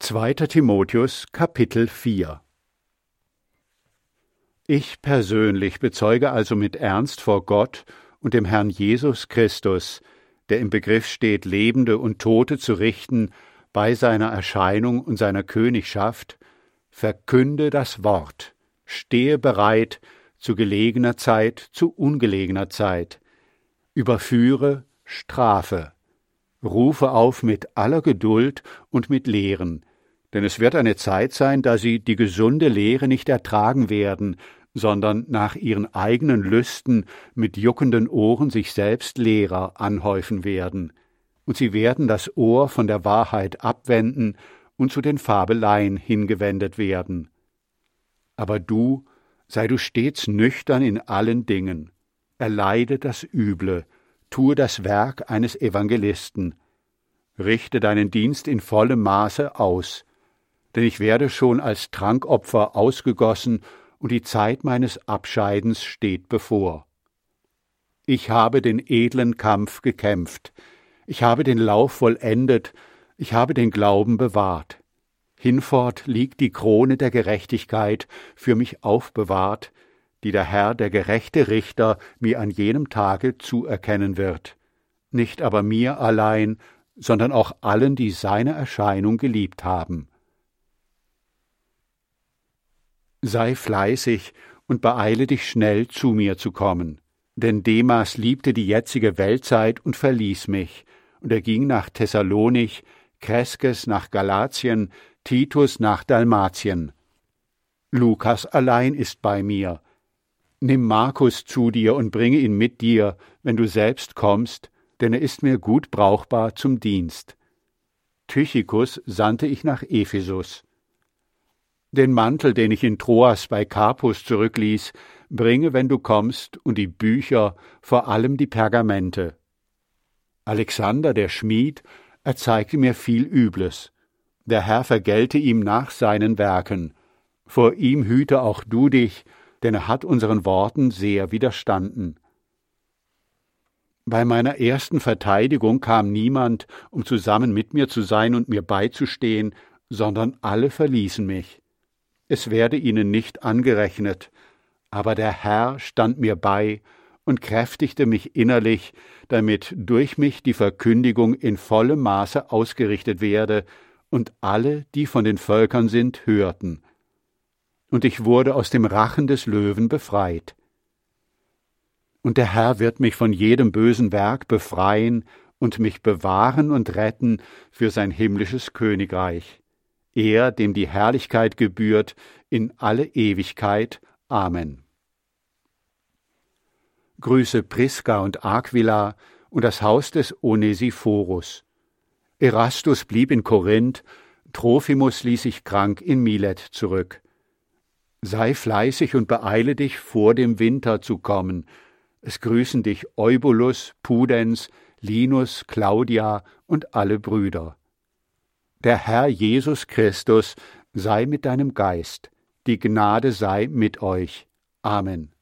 2. Timotheus, Kapitel 4. Ich persönlich bezeuge also mit Ernst vor Gott und dem Herrn Jesus Christus, der im Begriff steht, Lebende und Tote zu richten bei seiner Erscheinung und seiner Königschaft, verkünde das Wort, stehe bereit zu gelegener Zeit, zu ungelegener Zeit, überführe, strafe, rufe auf mit aller Geduld und mit Lehren, denn es wird eine Zeit sein, da sie die gesunde Lehre nicht ertragen werden, sondern nach ihren eigenen Lüsten mit juckenden Ohren sich selbst Lehrer anhäufen werden, und sie werden das Ohr von der Wahrheit abwenden und zu den Fabeleien hingewendet werden. Aber du, sei du stets nüchtern in allen Dingen, erleide das Üble, tue das Werk eines Evangelisten, richte deinen Dienst in vollem Maße aus, denn ich werde schon als Trankopfer ausgegossen und die Zeit meines Abscheidens steht bevor. Ich habe den edlen Kampf gekämpft, ich habe den Lauf vollendet, ich habe den Glauben bewahrt. Hinfort liegt die Krone der Gerechtigkeit für mich aufbewahrt, die der Herr, der gerechte Richter, mir an jenem Tage zuerkennen wird, nicht aber mir allein, sondern auch allen, die seine Erscheinung geliebt haben. Sei fleißig und beeile dich schnell, zu mir zu kommen. Denn Demas liebte die jetzige Weltzeit und verließ mich, und er ging nach Thessalonich, Kreskes nach Galatien, Titus nach Dalmatien. Lukas allein ist bei mir. Nimm Markus zu dir und bringe ihn mit dir, wenn du selbst kommst, denn er ist mir gut brauchbar zum Dienst. Tychikus sandte ich nach Ephesus. Den Mantel, den ich in Troas bei Karpus zurückließ, bringe, wenn du kommst, und die Bücher, vor allem die Pergamente. Alexander, der Schmied, erzeigte mir viel Übles. Der Herr vergelte ihm nach seinen Werken. Vor ihm hüte auch du dich, denn er hat unseren Worten sehr widerstanden. Bei meiner ersten Verteidigung kam niemand, um zusammen mit mir zu sein und mir beizustehen, sondern alle verließen mich. Es werde ihnen nicht angerechnet, aber der Herr stand mir bei und kräftigte mich innerlich, damit durch mich die Verkündigung in vollem Maße ausgerichtet werde und alle, die von den Völkern sind, hörten. Und ich wurde aus dem Rachen des Löwen befreit. Und der Herr wird mich von jedem bösen Werk befreien und mich bewahren und retten für sein himmlisches Königreich. Er, dem die Herrlichkeit gebührt, in alle Ewigkeit. Amen. Grüße Priska und Aquila und das Haus des Onesiphorus. Erastus blieb in Korinth, Trophimus ließ sich krank in Milet zurück. Sei fleißig und beeile dich, vor dem Winter zu kommen. Es grüßen dich Eubulus, Pudens, Linus, Claudia und alle Brüder. Der Herr Jesus Christus sei mit deinem Geist, die Gnade sei mit euch. Amen.